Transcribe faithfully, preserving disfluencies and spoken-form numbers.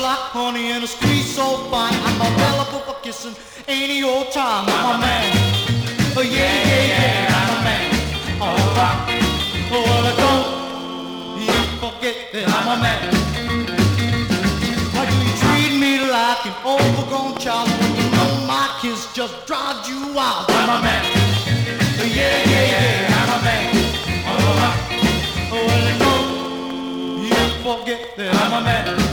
like honey and a squeeze so fine. I'm available for kissing any old time. I'm a man. Oh yeah, yeah, yeah, I'm a man. All right. Oh, well, don't you forget that I'm a man. Why do you treat me like an overgrown child when you know my kiss just drives you wild? I'm a man. Oh yeah, yeah, yeah, I'm a man. All right. Oh, well, don't you forget that I'm a man.